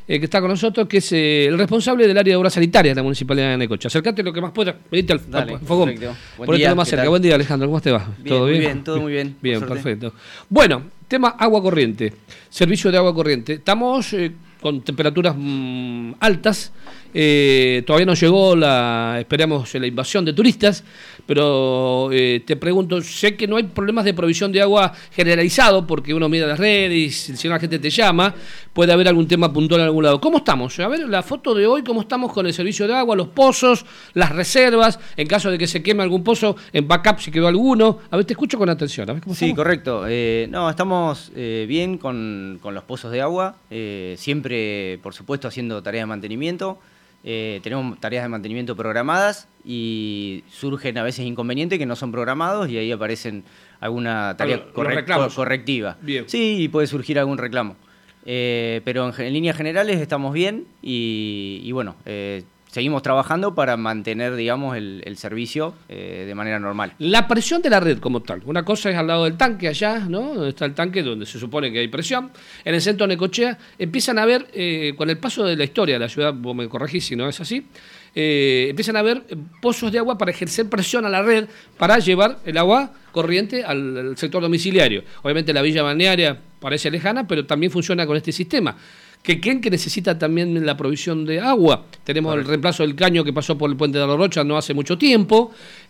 que está con nosotros, que es el responsable del área de obras sanitarias de la Municipalidad de Necochea. Acércate lo que más puedas, venite al fogón. Ponete más cerca. Buen día, Alejandro, ¿cómo te va? Bien, ¿todo bien? Muy bien, todo muy bien. Bien, perfecto. Bueno, tema agua corriente, servicio de agua corriente. Estamos con temperaturas altas. Todavía no llegó esperamos la invasión de turistas, pero te pregunto, sé que no hay problemas de provisión de agua generalizado porque uno mira las redes y si la gente te llama, puede haber algún tema puntual en algún lado. ¿Cómo estamos? A ver, la foto de hoy, ¿cómo estamos con el servicio de agua, los pozos, las reservas, en caso de que se queme algún pozo, en backup si quedó alguno? A ver, te escucho con atención. A ver, ¿cómo sí, estamos? Correcto. No, estamos bien con los pozos de agua, siempre, por supuesto, haciendo tareas de mantenimiento. Tenemos tareas de mantenimiento programadas y surgen a veces inconvenientes que no son programados y ahí aparecen alguna tarea correctiva. Bien. Sí, y puede surgir algún reclamo. Pero en líneas generales estamos bien y bueno, seguimos trabajando para mantener, digamos, el servicio de manera normal. La presión de la red como tal. Una cosa es al lado del tanque allá, ¿no? Donde está el tanque donde se supone que hay presión. En el centro de Necochea empiezan a ver, con el paso de la historia de la ciudad, vos me corregís si no es así, empiezan a haber pozos de agua para ejercer presión a la red para llevar el agua corriente al sector domiciliario. Obviamente la villa balnearia parece lejana, pero también funciona con este sistema. Que necesita también la provisión de agua. Tenemos el reemplazo del caño que pasó por el puente de la Rocha no hace mucho tiempo,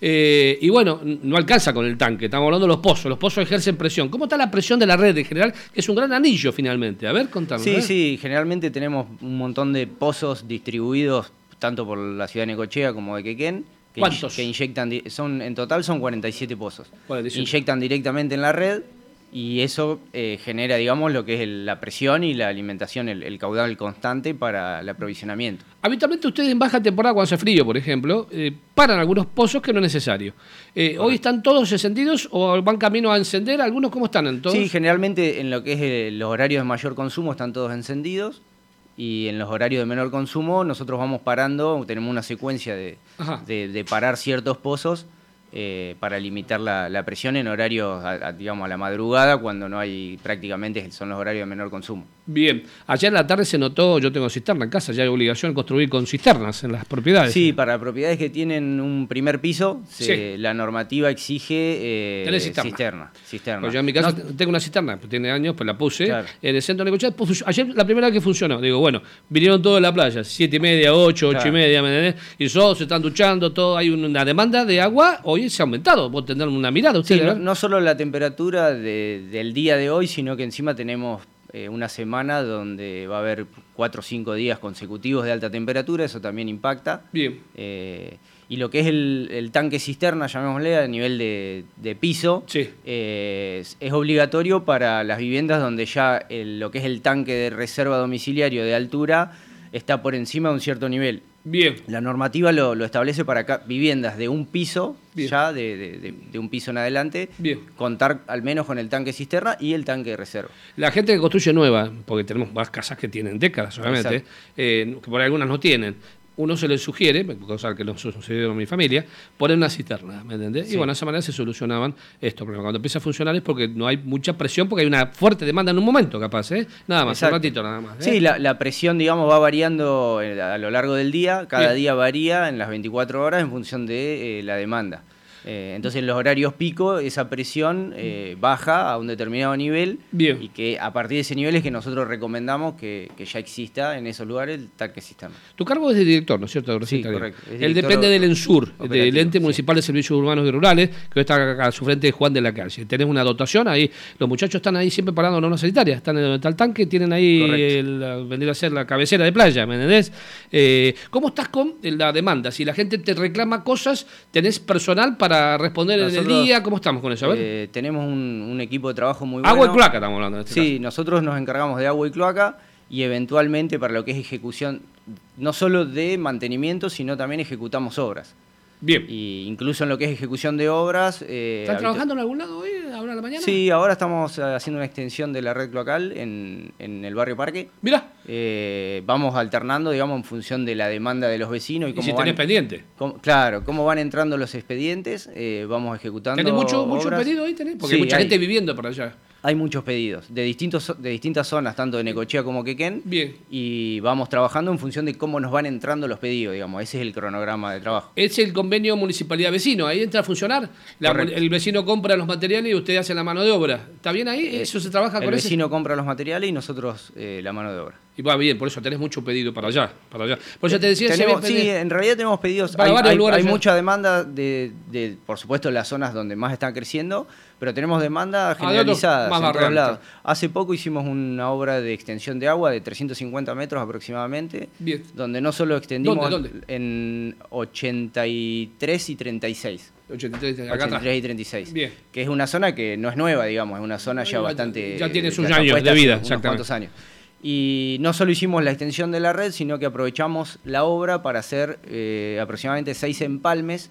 y bueno, no alcanza con el tanque, estamos hablando de los pozos ejercen presión. ¿Cómo está la presión de la red en general? Que es un gran anillo finalmente, a ver, contanos. Sí, generalmente tenemos un montón de pozos distribuidos tanto por la ciudad de Necochea como de Quequén. ¿Cuántos? Que inyectan, en total son 47 pozos. 47. Inyectan directamente en la red. Y eso genera, digamos, lo que es la presión y la alimentación, el caudal constante para el aprovisionamiento. Habitualmente ustedes en baja temporada, cuando hace frío, por ejemplo, paran algunos pozos que no es necesario. ¿Hoy están todos encendidos o van camino a encender? ¿Algunos cómo están? ¿Todos? Sí, generalmente en lo que es los horarios de mayor consumo están todos encendidos. Y en los horarios de menor consumo nosotros vamos parando, tenemos una secuencia de parar ciertos pozos. Para limitar la presión en horarios, digamos, a la madrugada, cuando no hay, prácticamente son los horarios de menor consumo. Bien, ayer en la tarde se notó, yo tengo cisterna en casa, ya hay obligación de construir con cisternas en las propiedades. Sí, para propiedades que tienen un primer piso, la normativa exige cisterna. Pues yo en mi casa tengo una cisterna, tiene años, pues la puse en el centro de Necochea. Ayer la primera vez que funcionó, digo, bueno, vinieron todos de la playa, 7:30, 8:30, y todos se están duchando, todo, hay una demanda de agua, hoy se ha aumentado, vos tendrán una mirada ustedes. Sí, no solo la temperatura del día de hoy, sino que encima tenemos una semana donde va a haber 4 o 5 días consecutivos de alta temperatura, eso también impacta. Bien. Y lo que es el tanque cisterna, llamémosle, a nivel de piso, es obligatorio para las viviendas donde ya lo que es el tanque de reserva domiciliario de altura está por encima de un cierto nivel. Bien. La normativa lo establece para viviendas de un piso, ya de un piso en adelante, contar al menos con el tanque cisterna y el tanque de reserva. La gente que construye nueva, porque tenemos más casas que tienen décadas obviamente, que por ahí algunas no tienen, uno se les sugiere, cosa que no sucedió en mi familia, poner una cisterna, ¿me entendés? Sí. Y bueno, de esa manera se solucionaban estos problemas. Cuando empieza a funcionar es porque no hay mucha presión, porque hay una fuerte demanda en un momento, capaz, Nada más, un ratito nada más. Sí, la presión, digamos, va variando a lo largo del día, cada día varía en las 24 horas en función de la demanda. Entonces en los horarios pico esa presión baja a un determinado nivel y que a partir de ese nivel es que nosotros recomendamos que ya exista en esos lugares el tanque cisterna. Tu cargo es de director, ¿no es cierto? Sí, correcto. Él depende del ENSUR, del Ente Municipal de Servicios Urbanos y Rurales, que está a su frente de Juan de la Calle. Tenés una dotación ahí, los muchachos están ahí siempre parando normas sanitarias, están en el tanque, tienen ahí venir a ser la cabecera de playa, ¿me entendés? ¿Cómo estás con la demanda? Si la gente te reclama cosas, ¿tenés personal para responder nosotros, en el día? ¿Cómo estamos con eso? A ver. Tenemos un equipo de trabajo muy bueno. Agua y cloaca estamos hablando. En este caso. Nosotros nos encargamos de agua y cloaca y eventualmente para lo que es ejecución, no solo de mantenimiento, sino también ejecutamos obras. Bien. Y incluso en lo que es ejecución de obras... ¿Están trabajando en algún lado hoy, ahora a la mañana? Sí, ahora estamos haciendo una extensión de la red cloacal en el barrio Parque. Mirá. Vamos alternando, digamos, en función de la demanda de los vecinos. ¿Y si tenés pendiente? Claro, cómo van entrando los expedientes, vamos ejecutando. ¿Tenés mucho pedido ahí? Porque hay mucha gente viviendo por allá. Hay muchos pedidos de distintas zonas, tanto de Necochea como Quequén. Bien. Y vamos trabajando en función de cómo nos van entrando los pedidos, digamos. Ese es el cronograma de trabajo. Es el convenio municipalidad-vecino. Ahí entra a funcionar. El vecino compra los materiales y usted hace la mano de obra. ¿Está bien ahí? ¿Eso se trabaja con el vecino compra los materiales y nosotros la mano de obra. Y va bien, por eso tenés mucho pedido para allá. Por eso te decía... Sí, en realidad tenemos pedidos. Hay mucha demanda de, por supuesto, las zonas donde más están creciendo, pero tenemos demanda generalizada en todos lados. Hace poco hicimos una obra de extensión de agua de 350 metros aproximadamente, bien, donde no solo extendimos ¿Dónde? En 83 y 36. 83 y 36. Bien. Que es una zona que no es nueva, digamos, es una zona ya bastante... Ya tiene sus años de vida, unos cuantos años. Y no solo hicimos la extensión de la red, sino que aprovechamos la obra para hacer aproximadamente 6 empalmes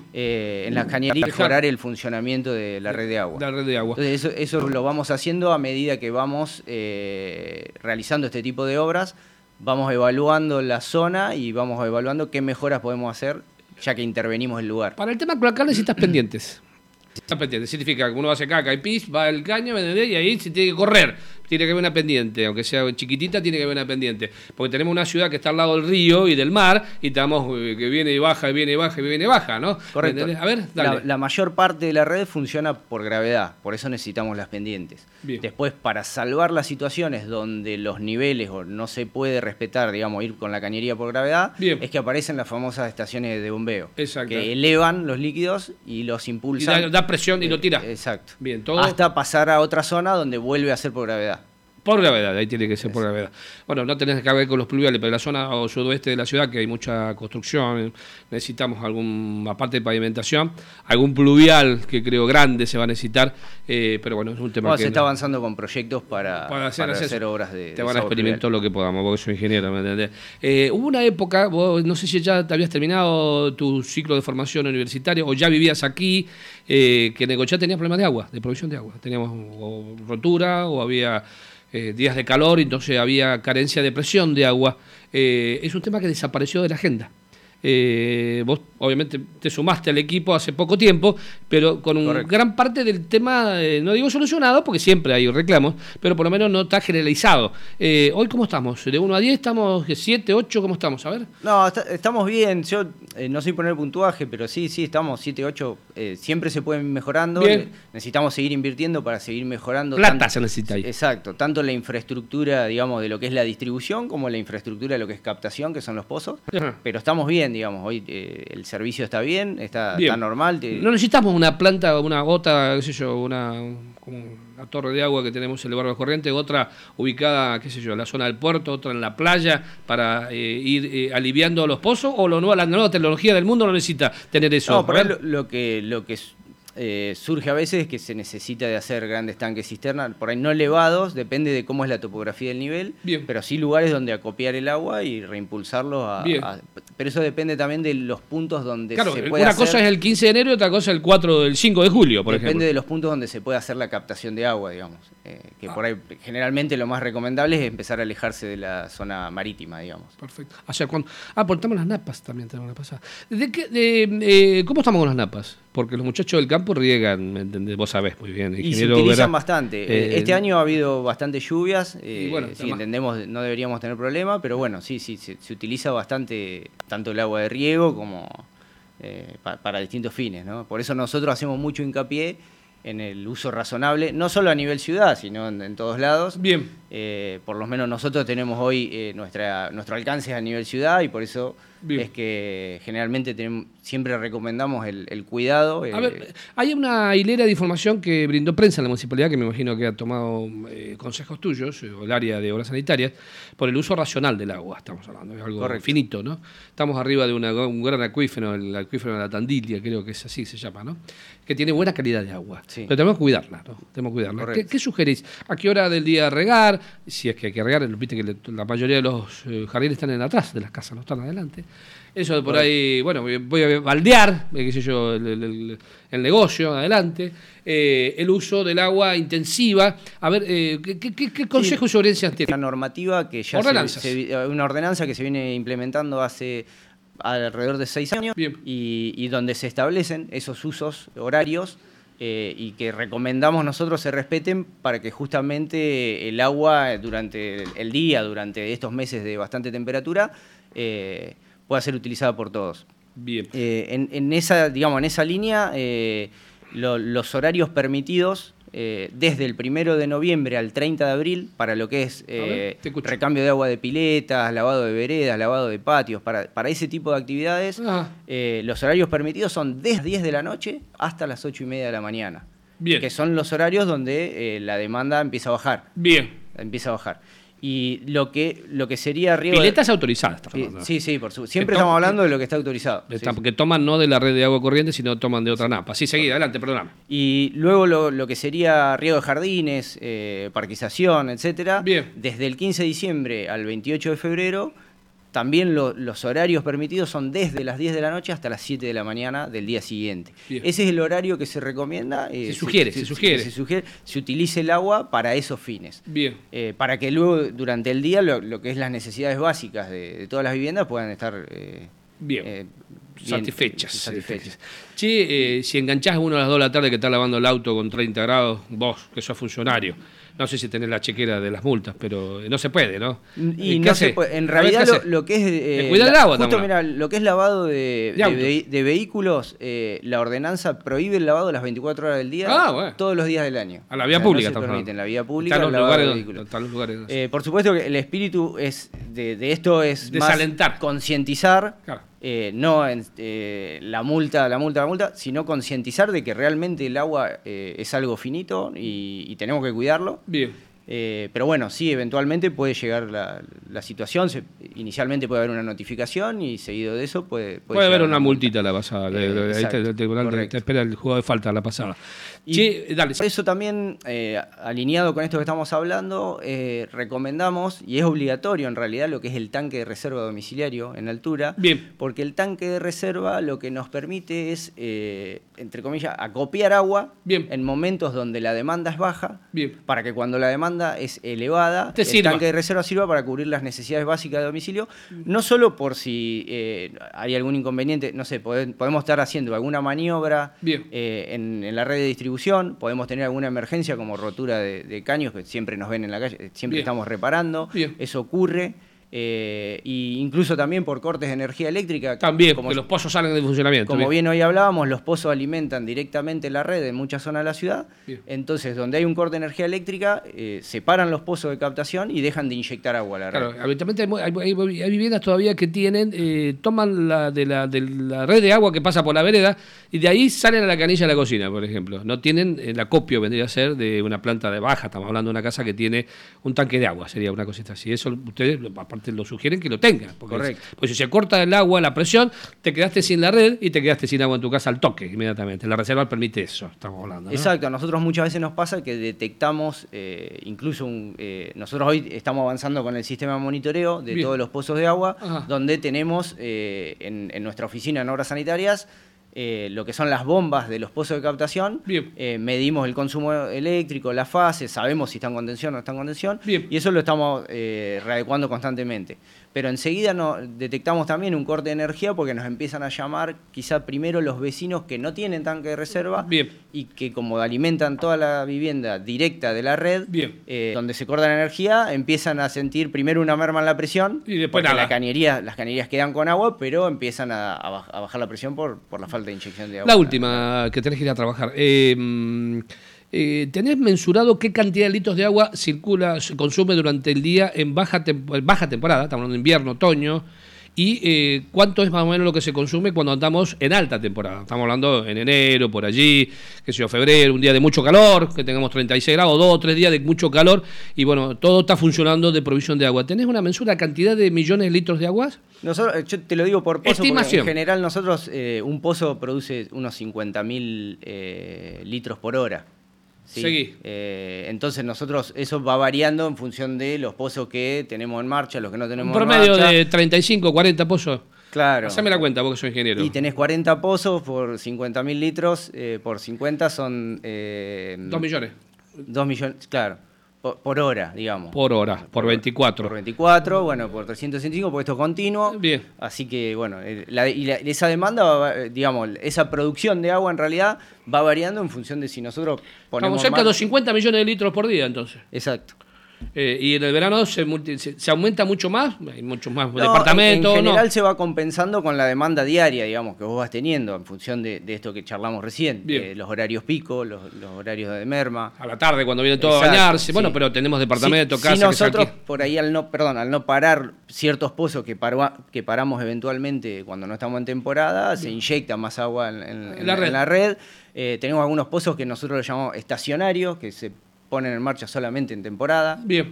en las cañerías, mejorar el funcionamiento de la red de agua. La red de agua. Entonces eso lo vamos haciendo a medida que vamos realizando este tipo de obras, vamos evaluando la zona y vamos evaluando qué mejoras podemos hacer ya que intervenimos el lugar. Para el tema cloacal necesitas pendientes. Significa que uno hace caca y pis, va el caño, y ahí se tiene que correr. Tiene que haber una pendiente, aunque sea chiquitita, tiene que haber una pendiente. Porque tenemos una ciudad que está al lado del río y del mar, y estamos que viene y baja, y viene y baja, y viene y baja, ¿no? Correcto. A ver, dale. La mayor parte de la red funciona por gravedad, por eso necesitamos las pendientes. Bien. Después, para salvar las situaciones donde los niveles o no se puede respetar, digamos, ir con la cañería por gravedad, es que aparecen las famosas estaciones de bombeo. Exacto. Que elevan los líquidos y los impulsan. Y da presión y lo tira. Exacto. Bien, todo. Hasta pasar a otra zona donde vuelve a ser por gravedad. Por gravedad, ahí tiene que ser por gravedad. Bueno, no tenés que ver con los pluviales, pero en la zona sudoeste de la ciudad, que hay mucha construcción, necesitamos aparte de pavimentación, algún pluvial que creo grande se va a necesitar, pero bueno, es un tema que... Se está avanzando con proyectos para hacer obras de... Te van a experimentar lo que podamos, porque soy ingeniero, ¿me entendés? Hubo una época, vos no sé si ya te habías terminado tu ciclo de formación universitaria o ya vivías aquí, que en Necochea tenías problemas de agua, de provisión de agua. Teníamos o rotura o había... días de calor, entonces había carencia de presión de agua. Es un tema que desapareció de la agenda. Vos obviamente te sumaste al equipo hace poco tiempo, pero con gran parte del tema, no digo solucionado, porque siempre hay reclamos, pero por lo menos no está generalizado. Hoy, ¿cómo estamos? ¿De 1 a 10 estamos? ¿7, 8? ¿Cómo estamos? A ver. No, estamos bien. Yo no soy poner puntuaje, pero sí, estamos 7, 8. Siempre se pueden ir mejorando. Bien. Necesitamos seguir invirtiendo para seguir mejorando. Plata se necesita ahí. Exacto. Tanto la infraestructura, digamos, de lo que es la distribución, como la infraestructura de lo que es captación, que son los pozos. Ajá. Pero estamos bien, digamos. Hoy el servicio está bien, está normal. No necesitamos una planta, una gota, qué sé yo, como una torre de agua que tenemos en el barrio de Corrientes, otra ubicada, qué sé yo, en la zona del puerto, otra en la playa, para ir aliviando los pozos, o la nueva tecnología del mundo no necesita tener eso. No, por ahí lo que surge a veces es que se necesita de hacer grandes tanques cisternas, por ahí no elevados, depende de cómo es la topografía del nivel, pero sí lugares donde acopiar el agua y reimpulsarlo. Pero eso depende también de los puntos donde se puede hacer. Una cosa es el 15 de enero y otra cosa es el 5 de julio, por ejemplo. Depende de los puntos donde se puede hacer la captación de agua, digamos. Que por ahí generalmente lo más recomendable es empezar a alejarse de la zona marítima, digamos. Perfecto. O sea, por el tema de las napas también tenemos la pasada. ¿Cómo estamos con las napas? Porque los muchachos del campo riegan, ¿me entendés? Vos sabés muy bien. Y se utilizan bastante. Este año ha habido bastantes lluvias. Si entendemos, no deberíamos tener problema, pero bueno, sí, se utiliza bastante, tanto el agua de riego como para distintos fines, ¿no? Por eso nosotros hacemos mucho hincapié en el uso razonable, no solo a nivel ciudad, sino en todos lados. Bien. Por lo menos nosotros tenemos hoy nuestro alcance a nivel ciudad y por eso es que generalmente siempre recomendamos el cuidado. A ver, hay una hilera de información que brindó prensa en la municipalidad, que me imagino que ha tomado consejos tuyos, o el área de obras sanitarias, por el uso racional del agua, estamos hablando, es algo finito, ¿no? Estamos arriba de un gran acuífero, el acuífero de la Tandilia, creo que es así, se llama, ¿no? Que tiene buena calidad de agua. Sí. Pero tenemos que cuidarla, ¿no? Tenemos que cuidarla. ¿Qué sugerís? ¿A qué hora del día regar? Si es que hay que regar, viste que la mayoría de los jardines están atrás de las casas, no están adelante. Eso de por ahí, bueno, voy a baldear, qué sé yo, el negocio adelante, el uso del agua intensiva. A ver, ¿qué consejos y sugerencias tiene? Una normativa que ya una ordenanza que se viene implementando hace alrededor de 6 años y donde se establecen esos usos horarios y que recomendamos nosotros se respeten para que justamente el agua durante el día, durante estos meses de bastante temperatura, pueda ser utilizada por todos. Bien. En esa línea, los horarios permitidos desde el 1 de noviembre al 30 de abril para lo que es recambio de agua de piletas, lavado de veredas, lavado de patios, para ese tipo de actividades, los horarios permitidos son desde las 10 de la noche hasta las 8:30 de la mañana. Bien. Que son los horarios donde la demanda empieza a bajar. Bien. Empieza a bajar. Y lo que sería riego... Piletas autorizadas. Sí, por supuesto. Siempre estamos hablando de lo que está autorizado. Porque toman no de la red de agua corriente, sino toman de otra napa. Sí, seguí, adelante, perdóname. Y luego lo que sería riego de jardines, parquización, etcétera. Bien. Desde el 15 de diciembre al 28 de febrero, también los horarios permitidos son desde las 10 de la noche hasta las 7 de la mañana del día siguiente. Bien. Ese es el horario que se recomienda. Se sugiere. Se utilice el agua para esos fines. Bien. Para que luego, durante el día, lo que es las necesidades básicas de todas las viviendas puedan estar bien satisfechas. Che, si enganchás a uno a las 2 de la tarde que está lavando el auto con 30 grados, vos, que sos funcionario, no sé si tenés la chequera de las multas, pero no se puede, ¿no? Y no se puede. En realidad lo que es... cuidar el agua justo, mira, lo que es lavado de vehículos, la ordenanza prohíbe el lavado las 24 horas del día, todos los días del año. A la vía pública, no se permite, en la vía pública, están el lavado de vehículos. Por supuesto que el espíritu de esto es desalentar, más concientizar, no la multa, sino concientizar de que realmente el agua es algo finito y tenemos que cuidarlo. Bien. Pero bueno, sí, eventualmente puede llegar la situación. Inicialmente puede haber una notificación y seguido de eso puede haber una multita la pasada. El tribunal te espera el juego de falta la pasada. Dale. Por eso también, alineado con esto que estamos hablando, recomendamos, y es obligatorio en realidad, lo que es el tanque de reserva domiciliario en altura. Bien. Porque el tanque de reserva lo que nos permite es, entre comillas, acopiar agua. Bien. En momentos donde la demanda es baja. Bien. Para que cuando la demanda es elevada, el tanque de reserva sirva para cubrir las necesidades básicas de domicilio, no solo por si hay algún inconveniente, no sé, podemos estar haciendo alguna maniobra en la red de distribución, podemos tener alguna emergencia como rotura de caños, que siempre nos ven en la calle, siempre estamos reparando, eso ocurre. Y incluso también por cortes de energía eléctrica. También, porque los pozos salen de funcionamiento. Como bien hoy hablábamos, los pozos alimentan directamente la red en muchas zonas de la ciudad. Bien. Entonces, donde hay un corte de energía eléctrica, separan los pozos de captación y dejan de inyectar agua a la red. Claro, habitualmente hay viviendas todavía que toman de la red de agua que pasa por la vereda y de ahí salen a la canilla de la cocina, por ejemplo. No tienen el acopio, vendría a ser de una planta de baja. Estamos hablando de una casa que tiene un tanque de agua, sería una cosita así. Eso ustedes, aparte, lo sugieren que lo tengan. Correcto. Pues si se corta el agua, la presión, te quedaste sin la red y te quedaste sin agua en tu casa al toque, inmediatamente. La reserva permite eso, estamos hablando, ¿no? Exacto, a nosotros muchas veces nos pasa que detectamos, incluso nosotros hoy estamos avanzando con el sistema de monitoreo de todos los pozos de agua, donde tenemos en nuestra oficina en obras sanitarias lo que son las bombas de los pozos de captación. Medimos el consumo eléctrico, la fase, sabemos si están con tensión o no están con tensión, y eso lo estamos readecuando constantemente. Pero enseguida detectamos también un corte de energía porque nos empiezan a llamar quizá primero los vecinos que no tienen tanque de reserva y que como alimentan toda la vivienda directa de la red, donde se corta la energía, empiezan a sentir primero una merma en la presión y después porque las cañerías quedan con agua, pero empiezan a bajar la presión por la falta de inyección de agua. La última, que tenés que ir a trabajar. ¿Tenés mensurado qué cantidad de litros de agua se consume durante el día en baja temporada? Estamos hablando de invierno, otoño. ¿Y cuánto es más o menos lo que se consume cuando andamos en alta temporada? Estamos hablando en enero, por allí, qué sé yo, febrero, un día de mucho calor, que tengamos 36 grados, 2 o 3 días de mucho calor, y bueno, todo está funcionando de provisión de agua. ¿Tenés una mensura cantidad de millones de litros de aguas? Nosotros, yo te lo digo por pozo, estimación. Porque en general nosotros, un pozo produce unos 50.000 litros por hora. ¿Sí? Seguí. Entonces nosotros, eso va variando en función de los pozos que tenemos en marcha, los que no tenemos en marcha. Un promedio de 35, 40 pozos. Claro. Haceme la cuenta, porque soy ingeniero. Y tenés 40 pozos por 50.000 litros, por 50 son... 2 millones. 2 millones, claro. Por hora, digamos. Por hora, por 24. Por 24, bueno, por 365, porque esto es continuo. Bien. Así que, bueno, esa demanda, digamos, esa producción de agua en realidad va variando en función de si nosotros ponemos. Estamos cerca de los 50 millones de litros por día, entonces. Exacto. Y en el verano se aumenta mucho más, hay muchos más departamentos. En general se va compensando con la demanda diaria, digamos, que vos vas teniendo en función de esto que charlamos recién, los horarios pico, los horarios de merma. A la tarde cuando vienen todos a bañarse, bueno, pero tenemos departamentos, casas. Si nosotros por ahí al no parar ciertos pozos que paramos eventualmente cuando no estamos en temporada, se inyecta más agua en la red. Tenemos algunos pozos que nosotros los llamamos estacionarios, que se ponen en marcha solamente en temporada. Bien.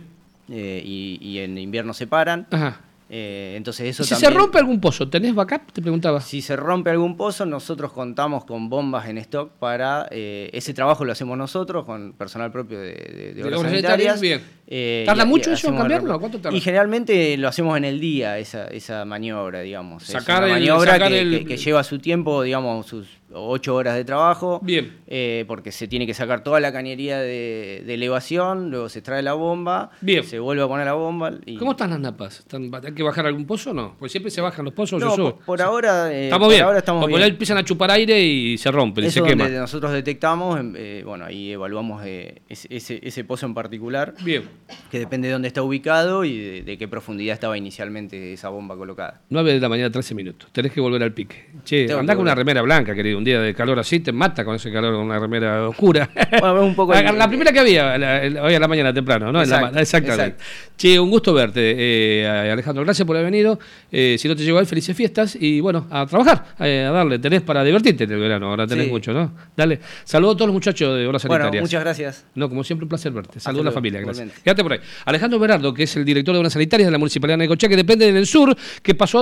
Y en invierno se paran. Ajá. Entonces eso ¿Y si también, se rompe algún pozo, tenés backup? Te preguntaba. Si se rompe algún pozo, nosotros contamos con bombas en stock para... ese trabajo lo hacemos nosotros con personal propio de obras sanitarias. Bien. ¿Tarda mucho eso en cambiarlo? ¿Cuánto tarda? Y generalmente lo hacemos en el día, esa maniobra, digamos. Sacar es una maniobra el... que lleva su tiempo, digamos, sus 8 horas de trabajo. Bien. Porque se tiene que sacar toda la cañería de elevación, luego se extrae la bomba, bien, se vuelve a poner la bomba. ¿Cómo están las napas? ¿Hay que bajar algún pozo o no? Porque siempre se bajan los pozos. No, por ahora estamos bien. Ahora estamos bien. Empiezan a chupar aire y se rompen, eso se quema. Donde nosotros detectamos, bueno, ahí evaluamos ese pozo en particular. Bien. Que depende de dónde está ubicado y de qué profundidad estaba inicialmente esa bomba colocada. 9 de la mañana, 13 minutos. Tenés que volver al pique. Che, andá con una remera blanca, querido. Un día de calor así te mata con ese calor, con una remera oscura. Bueno, un poco la primera que había, hoy a la mañana temprano, ¿no? Exactamente. Che, un gusto verte, Alejandro. Gracias por haber venido. Si no te llegó ahí, felices fiestas. Y bueno, a trabajar, a darle. Tenés para divertirte en el verano. Ahora tenés mucho, ¿no? Dale. Saludos a todos los muchachos de Obras Sanitarias. Bueno, muchas gracias. No, como siempre, un placer verte. Saludos a la familia. Gracias. Quédate por ahí. Alejandro Berardo, que es el director de Obras Sanitarias de la Municipalidad de Necochea, que depende del Ensur, que pasó